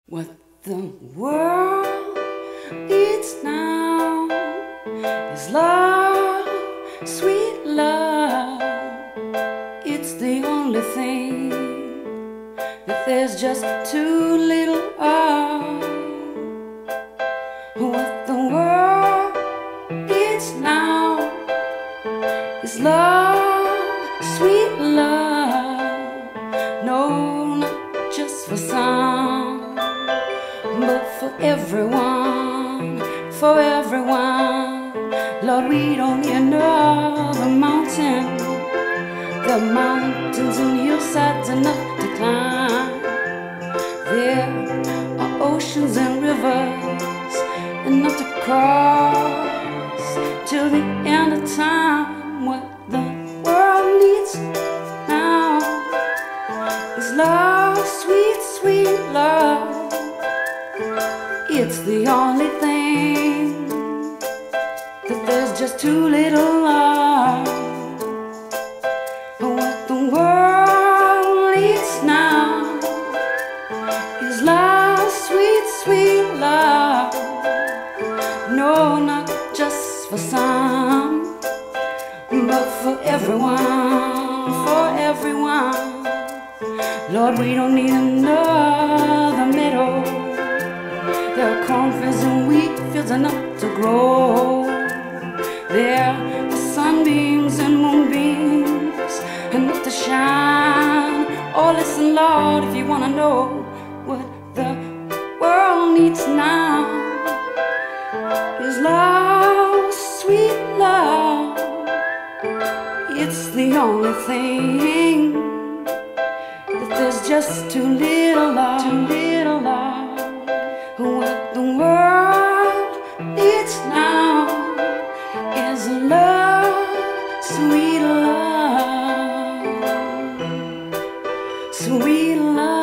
What the world needs now is love, sweet love. It's the only thing that there's just too little of. What the world needs now is love, sweet love. No, not just for some, but for everyone, for everyone. Lord, we don't need another mountain. The mountains and hillsides enough to climb. There are oceans and rivers enough to cross till the end of time. What the world needs now is love, sweet, sweet love. It's the only thing that there's just too little of. What the world needs now is love, sweet, sweet love. No, not just for some, but for everyone, for everyone. Lord, we don't need another meadow. There are cornfields and wheat fields enough to grow. There are sunbeams and moonbeams enough to shine. Oh, listen, Lord, if you want to know what the world needs now is love, sweet love. It's the only thing that there's just too little of, too little of. What the world needs now is love, sweet love, sweet love.